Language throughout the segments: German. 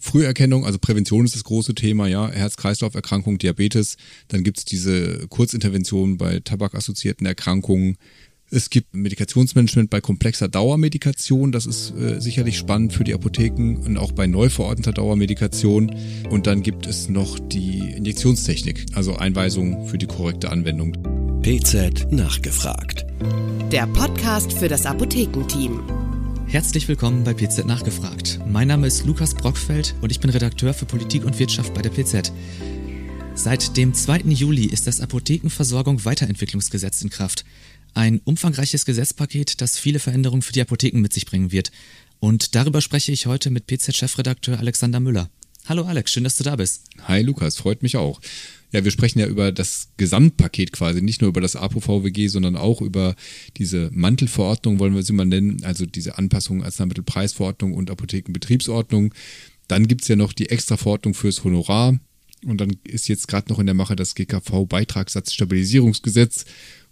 Früherkennung, also Prävention ist das große Thema, ja, Herz-Kreislauf-Erkrankung, Diabetes. Dann gibt es diese Kurzintervention bei tabakassoziierten Erkrankungen. Es gibt Medikationsmanagement bei komplexer Dauermedikation, das ist sicherlich spannend für die Apotheken und auch bei neu verordneter Dauermedikation. Und dann gibt es noch die Injektionstechnik, also Einweisungen für die korrekte Anwendung. PZ nachgefragt. Der Podcast für das Apothekenteam. Herzlich willkommen bei PZ nachgefragt. Mein Name ist Lukas Brockfeld und ich bin Redakteur für Politik und Wirtschaft bei der PZ. Seit dem 2. Juli ist das Apothekenversorgung-Weiterentwicklungsgesetz in Kraft. Ein umfangreiches Gesetzpaket, das viele Veränderungen für die Apotheken mit sich bringen wird. Und darüber spreche ich heute mit PZ-Chefredakteur Alexander Müller. Hallo Alex, schön, dass du da bist. Hi Lukas, freut mich auch. Ja, wir sprechen ja über das Gesamtpaket quasi, nicht nur über das APO-VWG, sondern auch über diese Mantelverordnung, wollen wir sie mal nennen, also diese Anpassung Arzneimittelpreisverordnung und Apothekenbetriebsordnung. Dann gibt's ja noch die Extraverordnung fürs Honorar und dann ist jetzt gerade noch in der Mache das GKV-Beitragssatzstabilisierungsgesetz.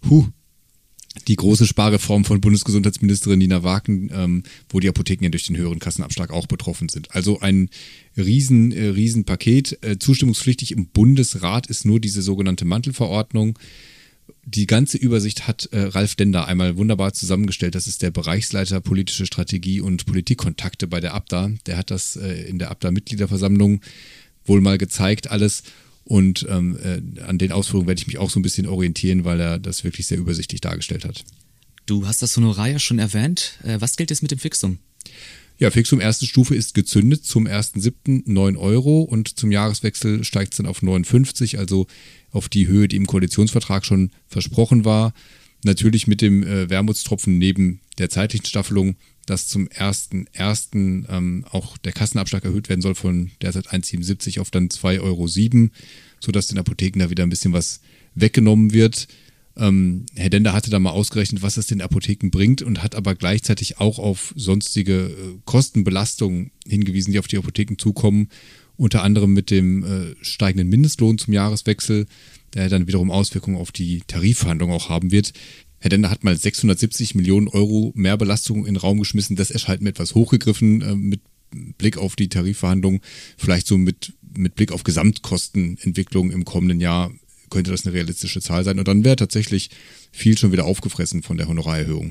Die große Sparreform von Bundesgesundheitsministerin Nina Waken, wo die Apotheken ja durch den höheren Kassenabschlag auch betroffen sind. Also ein riesen Paket. Zustimmungspflichtig im Bundesrat ist nur diese sogenannte Mantelverordnung. Die ganze Übersicht hat Ralf Dender einmal wunderbar zusammengestellt. Das ist der Bereichsleiter politische Strategie und Politikkontakte bei der ABDA. Der hat das in der ABDA-Mitgliederversammlung wohl mal gezeigt alles. Und an den Ausführungen werde ich mich auch so ein bisschen orientieren, weil er das wirklich sehr übersichtlich dargestellt hat. Du hast das Honorar ja schon erwähnt. Was gilt jetzt mit dem Fixum? Ja, Fixum erste Stufe ist gezündet zum 1.7. 9 Euro und zum Jahreswechsel steigt es dann auf 59, also auf die Höhe, die im Koalitionsvertrag schon versprochen war. Natürlich mit dem Wermutstropfen neben der zeitlichen Staffelung, dass zum 1.1. Auch der Kassenabschlag erhöht werden soll von derzeit 1,77 auf dann 2,07 Euro, sodass den Apotheken da wieder ein bisschen was weggenommen wird. Herr Dender hatte da mal ausgerechnet, was es den Apotheken bringt und hat aber gleichzeitig auch auf sonstige Kostenbelastungen hingewiesen, die auf die Apotheken zukommen, unter anderem mit dem steigenden Mindestlohn zum Jahreswechsel, der dann wiederum Auswirkungen auf die Tarifverhandlungen auch haben wird. Herr Dender hat mal 670 Millionen Euro Mehrbelastung in den Raum geschmissen. Das erscheint mir etwas hochgegriffen mit Blick auf die Tarifverhandlungen. Vielleicht so mit Blick auf Gesamtkostenentwicklung im kommenden Jahr könnte das eine realistische Zahl sein. Und dann wäre tatsächlich viel schon wieder aufgefressen von der Honorarerhöhung.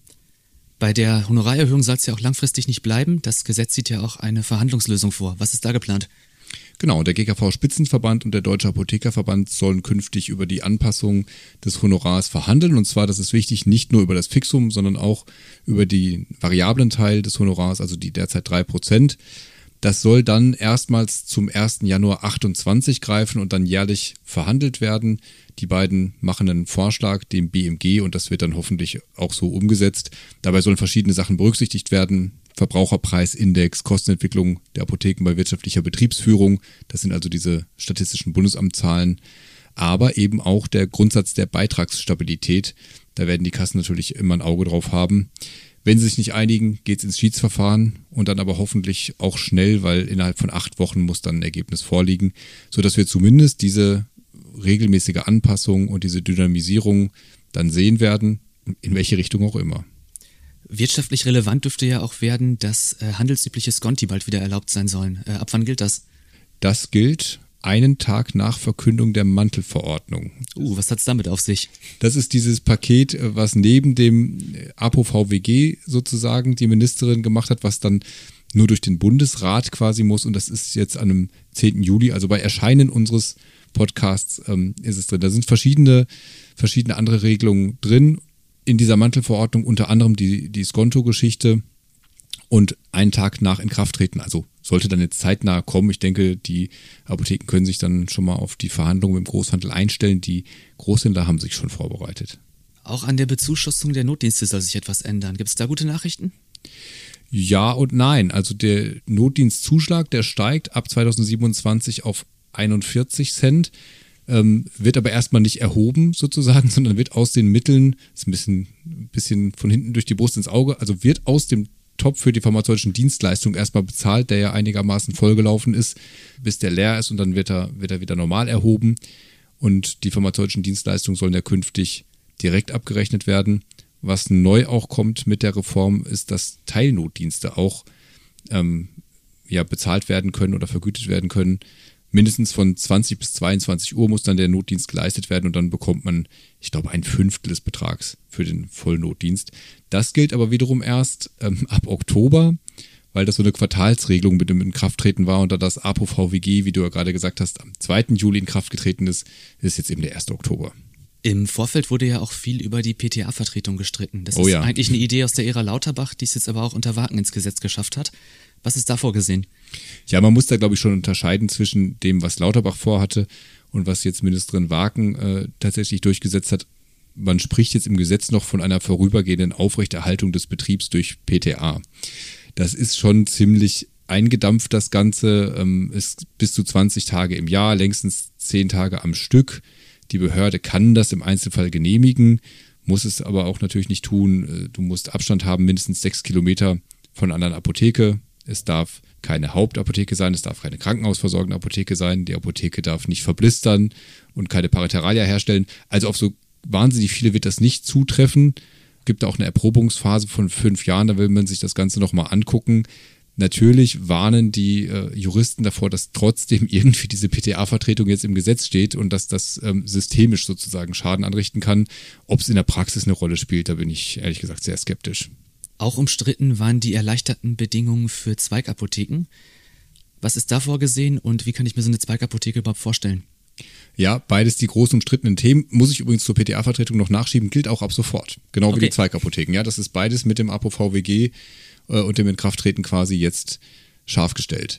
Bei der Honorarerhöhung soll es ja auch langfristig nicht bleiben. Das Gesetz sieht ja auch eine Verhandlungslösung vor. Was ist da geplant? Genau, der GKV-Spitzenverband und der Deutsche Apothekerverband sollen künftig über die Anpassung des Honorars verhandeln. Und zwar, das ist wichtig, nicht nur über das Fixum, sondern auch über den variablen Teil des Honorars, also die derzeit 3%. Das soll dann erstmals zum 1. Januar 28 greifen und dann jährlich verhandelt werden. Die beiden machen einen Vorschlag dem BMG und das wird dann hoffentlich auch so umgesetzt. Dabei sollen verschiedene Sachen berücksichtigt werden. Verbraucherpreisindex, Kostenentwicklung der Apotheken bei wirtschaftlicher Betriebsführung. Das sind also diese statistischen Bundesamtszahlen. Aber eben auch der Grundsatz der Beitragsstabilität. Da werden die Kassen natürlich immer ein Auge drauf haben. Wenn sie sich nicht einigen, geht es ins Schiedsverfahren und dann aber hoffentlich auch schnell, weil innerhalb von 8 Wochen muss dann ein Ergebnis vorliegen, sodass wir zumindest diese regelmäßige Anpassung und diese Dynamisierung dann sehen werden, in welche Richtung auch immer. Wirtschaftlich relevant dürfte ja auch werden, dass handelsübliche Sconti bald wieder erlaubt sein sollen. Ab wann gilt das? Das gilt einen Tag nach Verkündung der Mantelverordnung. Was hat's damit auf sich? Das ist dieses Paket, was neben dem APO-VWG sozusagen die Ministerin gemacht hat, was dann nur durch den Bundesrat quasi muss. Und das ist jetzt an dem 10. Juli, also bei Erscheinen unseres Podcasts ist es drin. Da sind verschiedene andere Regelungen drin in dieser Mantelverordnung, unter anderem die Skonto-Geschichte und einen Tag nach Inkrafttreten, also sollte dann jetzt zeitnah kommen. Ich denke, die Apotheken können sich dann schon mal auf die Verhandlungen mit dem Großhandel einstellen. Die Großhändler haben sich schon vorbereitet. Auch an der Bezuschussung der Notdienste soll sich etwas ändern. Gibt es da gute Nachrichten? Ja und nein. Also der Notdienstzuschlag, der steigt ab 2027 auf 41 Cent. Wird aber erstmal nicht erhoben sozusagen, sondern wird aus den Mitteln, ist ein bisschen von hinten durch die Brust ins Auge, also wird aus dem Topf für die pharmazeutischen Dienstleistungen erstmal bezahlt, der ja einigermaßen vollgelaufen ist, bis der leer ist und dann wird er wieder normal erhoben und die pharmazeutischen Dienstleistungen sollen ja künftig direkt abgerechnet werden. Was neu auch kommt mit der Reform ist, dass Teilnotdienste auch bezahlt werden können oder vergütet werden können. Mindestens von 20 bis 22 Uhr muss dann der Notdienst geleistet werden und dann bekommt man, ich glaube, 1/5 des Betrags für den Vollnotdienst. Das gilt aber wiederum erst ab Oktober, weil das so eine Quartalsregelung mit dem Inkrafttreten war und da das APO-VWG, wie du ja gerade gesagt hast, am 2. Juli in Kraft getreten ist jetzt eben der 1. Oktober. Im Vorfeld wurde ja auch viel über die PTA-Vertretung gestritten. Das ist eigentlich eine Idee aus der Ära Lauterbach, die es jetzt aber auch unter Wagen ins Gesetz geschafft hat. Was ist da vorgesehen? Ja, man muss da, glaube ich, schon unterscheiden zwischen dem, was Lauterbach vorhatte und was jetzt Ministerin Wagen tatsächlich durchgesetzt hat. Man spricht jetzt im Gesetz noch von einer vorübergehenden Aufrechterhaltung des Betriebs durch PTA. Das ist schon ziemlich eingedampft, das Ganze. Ist bis zu 20 Tage im Jahr, längstens 10 Tage am Stück. Die Behörde kann das im Einzelfall genehmigen, muss es aber auch natürlich nicht tun. Du musst Abstand haben, mindestens 6 Kilometer von einer anderen Apotheke. Es darf keine Hauptapotheke sein, es darf keine krankenhausversorgende Apotheke sein. Die Apotheke darf nicht verblistern und keine Pariteralia herstellen. Also auf so wahnsinnig viele wird das nicht zutreffen. Gibt auch eine Erprobungsphase von 5 Jahren, da will man sich das Ganze nochmal angucken. Natürlich warnen die Juristen davor, dass trotzdem irgendwie diese PTA-Vertretung jetzt im Gesetz steht und dass das systemisch sozusagen Schaden anrichten kann. Ob es in der Praxis eine Rolle spielt, da bin ich ehrlich gesagt sehr skeptisch. Auch umstritten waren die erleichterten Bedingungen für Zweigapotheken. Was ist da vorgesehen und wie kann ich mir so eine Zweigapotheke überhaupt vorstellen? Ja, beides die groß umstrittenen Themen. Muss ich übrigens zur PTA-Vertretung noch nachschieben, gilt auch ab sofort. Genau wie die Zweigapotheken. Ja, das ist beides mit dem APO-VWG und dem Inkrafttreten quasi jetzt scharf gestellt.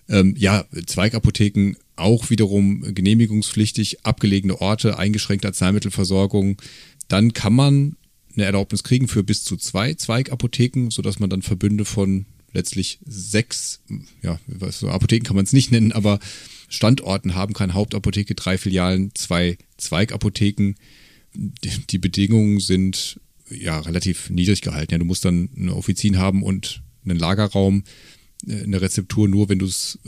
Zweigapotheken auch wiederum genehmigungspflichtig, abgelegene Orte, eingeschränkte Arzneimittelversorgung. Dann kann man eine Erlaubnis kriegen für bis zu 2 Zweigapotheken, sodass man dann Verbünde von letztlich 6, so Apotheken kann man es nicht nennen, aber Standorten haben kann. Hauptapotheke, 3 Filialen, 2 Zweigapotheken. Die Bedingungen sind relativ niedrig gehalten. Ja, du musst dann eine Offizin haben und einen Lagerraum, eine Rezeptur nur, wenn du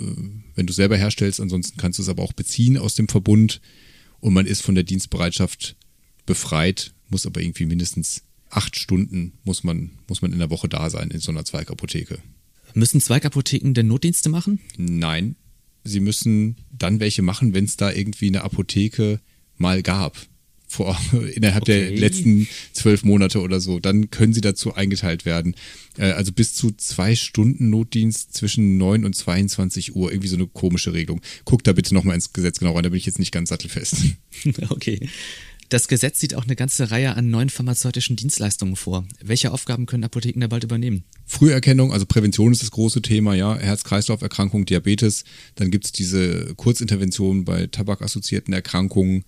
selber herstellst. Ansonsten kannst du es aber auch beziehen aus dem Verbund und man ist von der Dienstbereitschaft befreit, muss aber irgendwie mindestens 8 Stunden muss man in der Woche da sein in so einer Zweigapotheke. Müssen Zweigapotheken denn Notdienste machen? Nein, sie müssen dann welche machen, wenn es da irgendwie eine Apotheke mal gab. Innerhalb der letzten 12 Monate oder so. Dann können sie dazu eingeteilt werden. Also bis zu 2 Stunden Notdienst zwischen 9 und 22 Uhr. Irgendwie so eine komische Regelung. Guck da bitte nochmal ins Gesetz genau rein, da bin ich jetzt nicht ganz sattelfest. Okay. Das Gesetz sieht auch eine ganze Reihe an neuen pharmazeutischen Dienstleistungen vor. Welche Aufgaben können Apotheken da bald übernehmen? Früherkennung, also Prävention ist das große Thema, ja, Herz-Kreislauf-Erkrankung, Diabetes. Dann gibt es diese Kurzinterventionen bei tabakassoziierten Erkrankungen.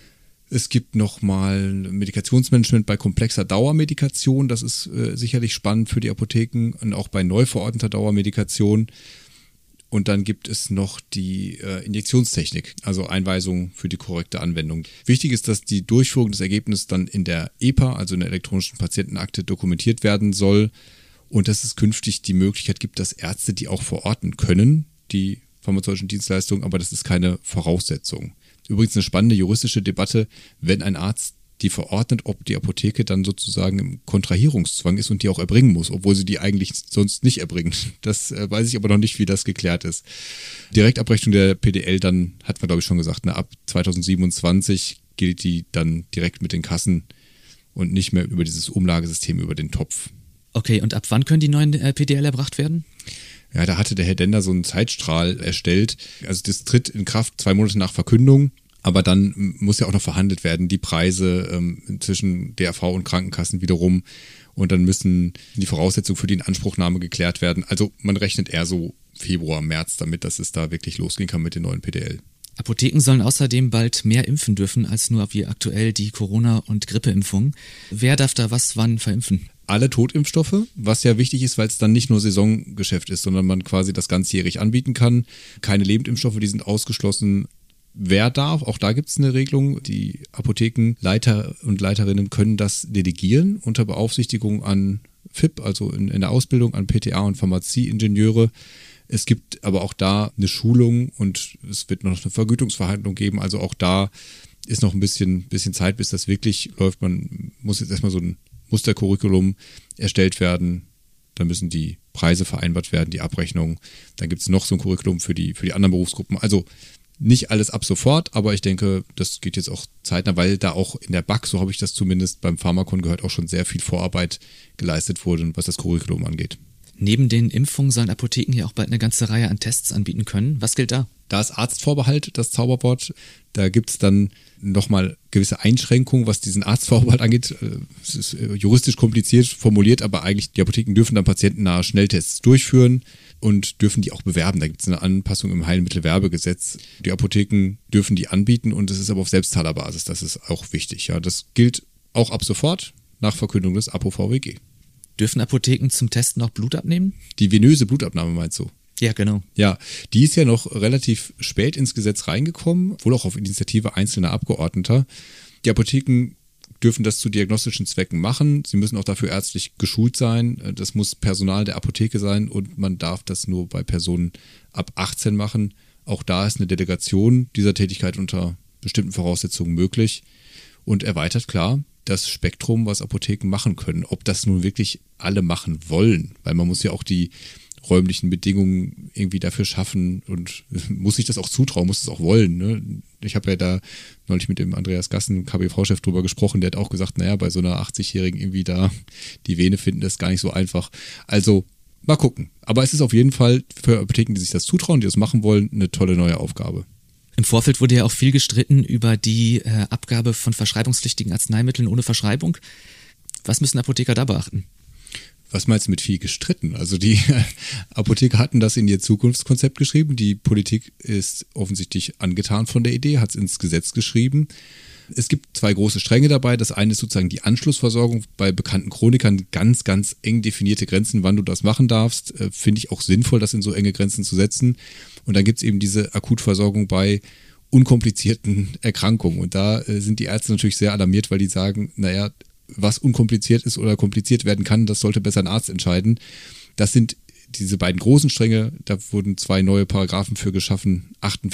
Es gibt nochmal Medikationsmanagement bei komplexer Dauermedikation. Das ist sicherlich spannend für die Apotheken und auch bei neu verordneter Dauermedikation. Und dann gibt es noch die Injektionstechnik, also Einweisung für die korrekte Anwendung. Wichtig ist, dass die Durchführung des Ergebnisses dann in der EPA, also in der elektronischen Patientenakte, dokumentiert werden soll. Und dass es künftig die Möglichkeit gibt, dass Ärzte die auch verorten können, die pharmazeutischen Dienstleistungen, aber das ist keine Voraussetzung. Übrigens eine spannende juristische Debatte, wenn ein Arzt die verordnet, ob die Apotheke dann sozusagen im Kontrahierungszwang ist und die auch erbringen muss, obwohl sie die eigentlich sonst nicht erbringen. Das weiß ich aber noch nicht, wie das geklärt ist. Direktabrechnung der PDL, dann hat man glaube ich schon gesagt, ab 2027 gilt die dann direkt mit den Kassen und nicht mehr über dieses Umlagesystem, über den Topf. Okay, und ab wann können die neuen PDL erbracht werden? Ja, da hatte der Herr Dender so einen Zeitstrahl erstellt. Also das tritt in Kraft 2 Monate nach Verkündung, aber dann muss ja auch noch verhandelt werden, die Preise zwischen DRV und Krankenkassen wiederum. Und dann müssen die Voraussetzungen für die Inanspruchnahme geklärt werden. Also man rechnet eher so Februar, März damit, dass es da wirklich losgehen kann mit den neuen PDL. Apotheken sollen außerdem bald mehr impfen dürfen als nur wie aktuell die Corona- und Grippeimpfung. Wer darf da was wann verimpfen? Alle Totimpfstoffe, was ja wichtig ist, weil es dann nicht nur Saisongeschäft ist, sondern man quasi das ganzjährig anbieten kann. Keine Lebendimpfstoffe, die sind ausgeschlossen. Wer darf? Auch da gibt es eine Regelung. Die Apothekenleiter und Leiterinnen können das delegieren unter Beaufsichtigung an FIP, also in der Ausbildung an PTA und Pharmazieingenieure. Es gibt aber auch da eine Schulung und es wird noch eine Vergütungsverhandlung geben. Also auch da ist noch ein bisschen Zeit, bis das wirklich läuft. Man muss jetzt erstmal so ein Mustercurriculum erstellt werden. Da müssen die Preise vereinbart werden, die Abrechnung. Dann gibt es noch so ein Curriculum für die anderen Berufsgruppen. Also nicht alles ab sofort, aber ich denke, das geht jetzt auch zeitnah, weil da auch in der BAK, so habe ich das zumindest beim Pharmakon gehört, auch schon sehr viel Vorarbeit geleistet wurde, was das Curriculum angeht. Neben den Impfungen sollen Apotheken ja auch bald eine ganze Reihe an Tests anbieten können. Was gilt da? Da ist Arztvorbehalt das Zauberwort. Da gibt es dann nochmal gewisse Einschränkungen, was diesen Arztvorbehalt angeht. Es ist juristisch kompliziert formuliert, aber eigentlich die Apotheken dürfen dann patientennahe Schnelltests durchführen und dürfen die auch bewerben. Da gibt es eine Anpassung im Heilmittelwerbegesetz. Die Apotheken dürfen die anbieten und es ist aber auf Selbstzahlerbasis. Das ist auch wichtig. Ja, das gilt auch ab sofort nach Verkündung des APO-VWG. Dürfen Apotheken zum Testen auch Blut abnehmen? Die venöse Blutabnahme meinst du? Ja, genau. Ja, die ist ja noch relativ spät ins Gesetz reingekommen, wohl auch auf Initiative einzelner Abgeordneter. Die Apotheken dürfen das zu diagnostischen Zwecken machen. Sie müssen auch dafür ärztlich geschult sein. Das muss Personal der Apotheke sein und man darf das nur bei Personen ab 18 machen. Auch da ist eine Delegation dieser Tätigkeit unter bestimmten Voraussetzungen möglich und erweitert klar das Spektrum, was Apotheken machen können. Ob das nun wirklich alle machen wollen, weil man muss ja auch die räumlichen Bedingungen irgendwie dafür schaffen und muss sich das auch zutrauen, muss es auch wollen. Ne? Ich habe ja da neulich mit dem Andreas Gassen, KBV-Chef, drüber gesprochen, der hat auch gesagt, naja, bei so einer 80-Jährigen irgendwie da die Vene finden, das ist gar nicht so einfach. Also mal gucken. Aber es ist auf jeden Fall für Apotheken, die sich das zutrauen, die das machen wollen, eine tolle neue Aufgabe. Im Vorfeld wurde ja auch viel gestritten über die Abgabe von verschreibungspflichtigen Arzneimitteln ohne Verschreibung. Was müssen Apotheker da beachten? Was meinst du mit viel gestritten? Also die Apotheker hatten das in ihr Zukunftskonzept geschrieben. Die Politik ist offensichtlich angetan von der Idee, hat es ins Gesetz geschrieben. Es gibt zwei große Stränge dabei. Das eine ist sozusagen die Anschlussversorgung bei bekannten Chronikern. Ganz, ganz eng definierte Grenzen, wann du das machen darfst. Finde ich auch sinnvoll, das in so enge Grenzen zu setzen. Und dann gibt es eben diese Akutversorgung bei unkomplizierten Erkrankungen. Und da sind die Ärzte natürlich sehr alarmiert, weil die sagen, naja, was unkompliziert ist oder kompliziert werden kann, das sollte besser ein Arzt entscheiden. Das sind diese beiden großen Stränge, da wurden zwei neue Paragraphen für geschaffen,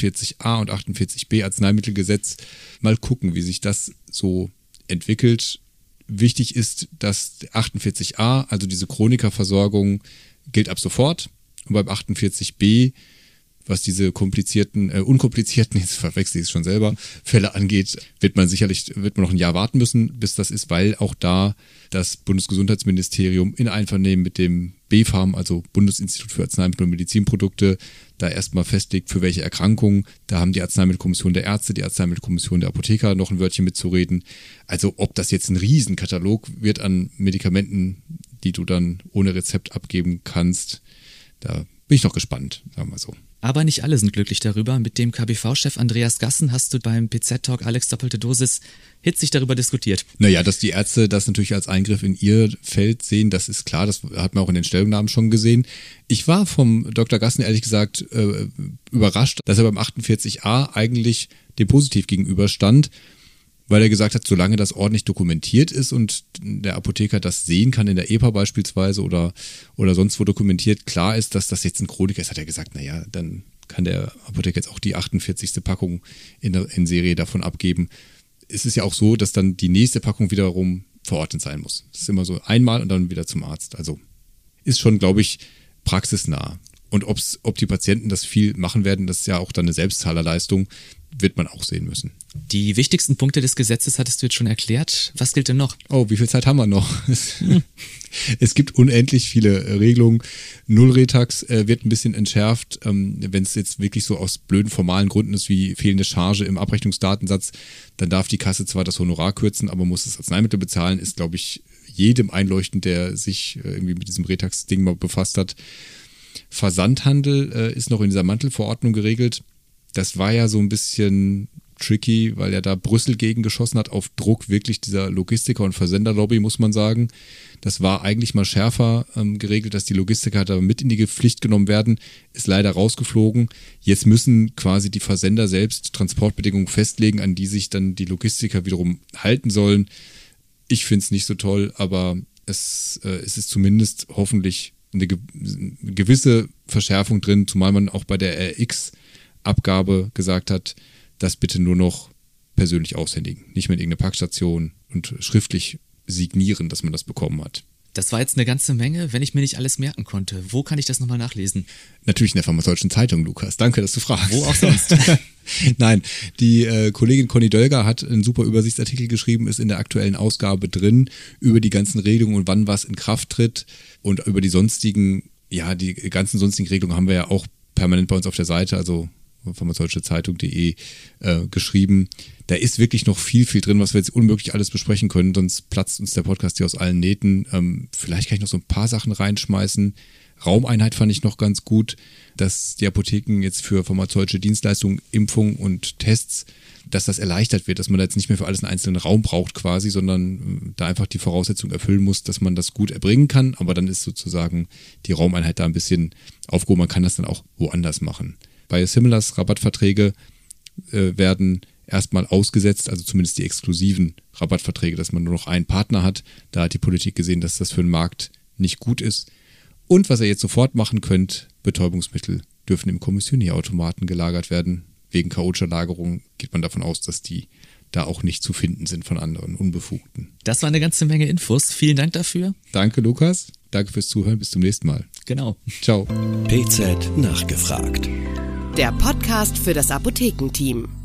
48a und 48b Arzneimittelgesetz. Mal gucken, wie sich das so entwickelt. Wichtig ist, dass 48a, also diese Chronikerversorgung, gilt ab sofort. Und beim 48b, was diese unkomplizierten, jetzt verwechsel ich es schon selber, Fälle angeht, wird man noch ein Jahr warten müssen, bis das ist, weil auch da das Bundesgesundheitsministerium in Einvernehmen mit dem BfArM, also Bundesinstitut für Arzneimittel und Medizinprodukte, da erstmal festlegt, für welche Erkrankungen. Da haben die Arzneimittelkommission der Ärzte, die Arzneimittelkommission der Apotheker noch ein Wörtchen mitzureden. Also ob das jetzt ein Riesenkatalog wird an Medikamenten, die du dann ohne Rezept abgeben kannst, da bin ich noch gespannt, sagen wir mal so. Aber nicht alle sind glücklich darüber. Mit dem KBV-Chef Andreas Gassen hast du beim PZ-Talk Alex Doppelte Dosis hitzig darüber diskutiert. Naja, dass die Ärzte das natürlich als Eingriff in ihr Feld sehen, das ist klar, das hat man auch in den Stellungnahmen schon gesehen. Ich war vom Dr. Gassen ehrlich gesagt überrascht, dass er beim 48a eigentlich dem positiv gegenüberstand, weil er gesagt hat, solange das ordentlich dokumentiert ist und der Apotheker das sehen kann, in der EPA beispielsweise oder sonst wo dokumentiert, klar ist, dass das jetzt ein Chroniker ist, hat er gesagt, naja, dann kann der Apotheker jetzt auch die 48. Packung in Serie davon abgeben. Es ist ja auch so, dass dann die nächste Packung wiederum verordnet sein muss. Das ist immer so einmal und dann wieder zum Arzt. Also ist schon, glaube ich, praxisnah. Und ob die Patienten das viel machen werden, das ist ja auch dann eine Selbstzahlerleistung, wird man auch sehen müssen. Die wichtigsten Punkte des Gesetzes hattest du jetzt schon erklärt. Was gilt denn noch? Oh, wie viel Zeit haben wir noch? Es gibt unendlich viele Regelungen. Nullretax wird ein bisschen entschärft. Wenn es jetzt wirklich so aus blöden formalen Gründen ist, wie fehlende Charge im Abrechnungsdatensatz, dann darf die Kasse zwar das Honorar kürzen, aber muss das Arzneimittel bezahlen. Ist, glaube ich, jedem einleuchtend, der sich irgendwie mit diesem Retax-Ding mal befasst hat. Versandhandel ist noch in dieser Mantelverordnung geregelt. Das war ja so ein bisschen tricky, weil ja da Brüssel gegen geschossen hat, auf Druck wirklich dieser Logistiker- und Versenderlobby, muss man sagen. Das war eigentlich mal schärfer geregelt, dass die Logistiker da mit in die Pflicht genommen werden, ist leider rausgeflogen. Jetzt müssen quasi die Versender selbst Transportbedingungen festlegen, an die sich dann die Logistiker wiederum halten sollen. Ich finde es nicht so toll, aber es ist zumindest hoffentlich eine gewisse Verschärfung drin, zumal man auch bei der RX-Abgabe gesagt hat, das bitte nur noch persönlich aushändigen, nicht mehr in irgendeine Packstation und schriftlich signieren, dass man das bekommen hat. Das war jetzt eine ganze Menge, wenn ich mir nicht alles merken konnte. Wo kann ich das nochmal nachlesen? Natürlich in der Pharmazeutischen Zeitung, Lukas. Danke, dass du fragst. Wo auch sonst. Nein, die Kollegin Conny Dölger hat einen super Übersichtsartikel geschrieben, ist in der aktuellen Ausgabe drin, über die ganzen Regelungen und wann was in Kraft tritt und über die ganzen sonstigen Regelungen haben wir ja auch permanent bei uns auf der Seite, also pharmazeutischezeitung.de geschrieben. Da ist wirklich noch viel drin, was wir jetzt unmöglich alles besprechen können, sonst platzt uns der Podcast hier aus allen Nähten. Vielleicht kann ich noch so ein paar Sachen reinschmeißen. Raumeinheit fand ich noch ganz gut, dass die Apotheken jetzt für pharmazeutische Dienstleistungen, Impfungen und Tests, dass das erleichtert wird, dass man da jetzt nicht mehr für alles einen einzelnen Raum braucht quasi, sondern da einfach die Voraussetzung erfüllen muss, dass man das gut erbringen kann, aber dann ist sozusagen die Raumeinheit da ein bisschen aufgehoben, man kann das dann auch woanders machen. Bei Similars Rabattverträge werden erstmal ausgesetzt, also zumindest die exklusiven Rabattverträge, dass man nur noch einen Partner hat. Da hat die Politik gesehen, dass das für den Markt nicht gut ist. Und was ihr jetzt sofort machen könnt, Betäubungsmittel dürfen im Kommissionierautomaten gelagert werden. Wegen chaotischer Lagerung geht man davon aus, dass die da auch nicht zu finden sind von anderen Unbefugten. Das war eine ganze Menge Infos. Vielen Dank dafür. Danke, Lukas. Danke fürs Zuhören. Bis zum nächsten Mal. Genau. Ciao. PZ nachgefragt. Der Podcast für das Apothekenteam.